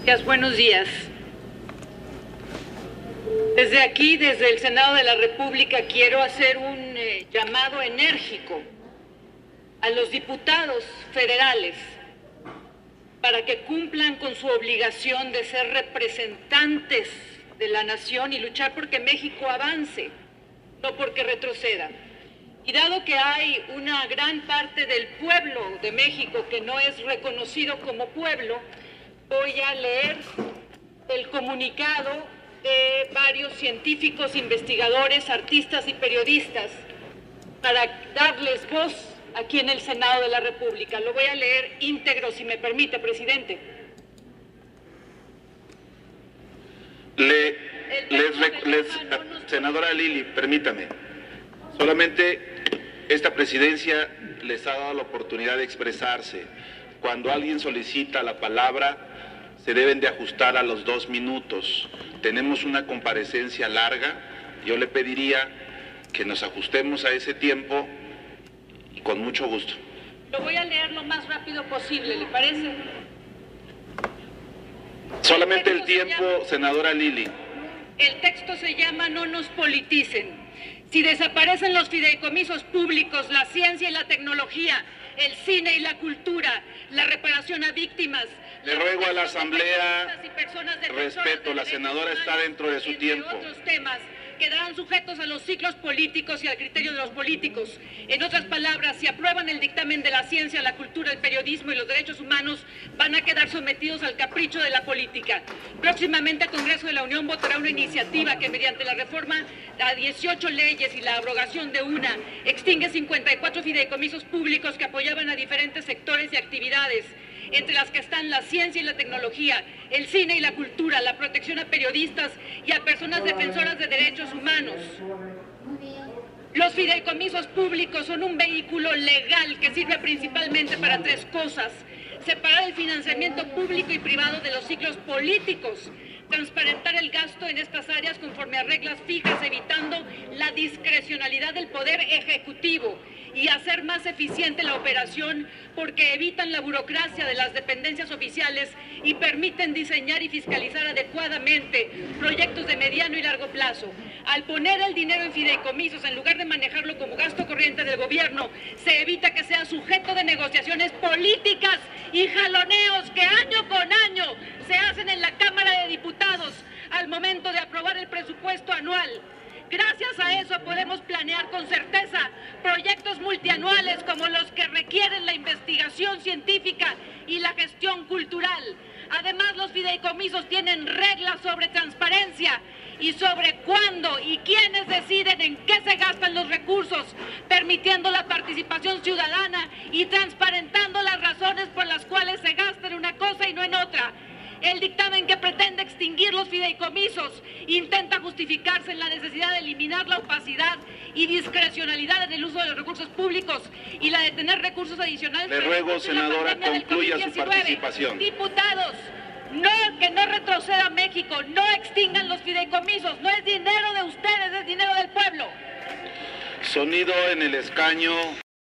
Buenos días. Desde aquí, desde el Senado de la República, quiero hacer un llamado enérgico a los diputados federales para que cumplan con su obligación de ser representantes de la nación y luchar porque México avance, no porque retroceda. Y dado que hay una gran parte del pueblo de México que no es reconocido como pueblo, voy a leer el comunicado de varios científicos, investigadores, artistas y periodistas para darles voz aquí en el Senado de la República. Lo voy a leer íntegro, si me permite, presidente. Senadora Lili, permítame. Solamente esta presidencia les ha dado la oportunidad de expresarse. Cuando alguien solicita la palabra, se deben de ajustar a los 2 minutos. Tenemos una comparecencia larga. Yo le pediría que nos ajustemos a ese tiempo y con mucho gusto. Lo voy a leer lo más rápido posible, ¿le parece? Solamente el tiempo, senadora Lili. El texto se llama No nos politicen. Si desaparecen los fideicomisos públicos, la ciencia y la tecnología, el cine y la cultura, la reparación a víctimas... Le ruego a la Asamblea respeto, la senadora está dentro de su tiempo. Otros temas quedarán sujetos a los ciclos políticos y al criterio de los políticos. En otras palabras, si aprueban el dictamen de la ciencia, la cultura, el periodismo y los derechos humanos, van a quedar sometidos al capricho de la política. Próximamente el Congreso de la Unión votará una iniciativa que mediante la reforma a 18 leyes y la abrogación de una, extingue 54 fideicomisos públicos que apoyaban a diferentes sectores y actividades, entre las que están la ciencia y la tecnología, el cine y la cultura, la protección a periodistas y a personas defensoras de derechos humanos. Los fideicomisos públicos son un vehículo legal que sirve principalmente para 3 cosas: separar el financiamiento público y privado de los ciclos políticos, transparentar el gasto en estas áreas conforme a reglas fijas, evitando la discrecionalidad del Poder Ejecutivo, y hacer más eficiente la operación porque evitan la burocracia de las dependencias oficiales y permiten diseñar y fiscalizar adecuadamente proyectos de mediano y largo plazo. Al poner el dinero en fideicomisos, en lugar de manejarlo como gasto corriente del gobierno, se evita que sea sujeto de negociaciones políticas y jaloneos que año con año se hacen en la Cámara de Diputados al momento de aprobar el presupuesto anual. Gracias a eso podemos planear con certeza proyectos multianuales como los que requieren la investigación científica y la gestión cultural. Además, los fideicomisos tienen reglas sobre transparencia y sobre cuándo y quiénes deciden en qué se gastan los recursos, permitiendo la participación ciudadana y transparentando las razones por las cuales se gasta en una cosa y no en otra. El dictamen que pretende extinguir los fideicomisos intenta justificarse en la necesidad de eliminar la opacidad y discrecionalidad en el uso de los recursos públicos y la de tener recursos adicionales. Le ruego, senadora, concluya su participación. Diputados, que no retroceda México, no extingan los fideicomisos, no es dinero de ustedes, es dinero del pueblo. Sonido en el escaño.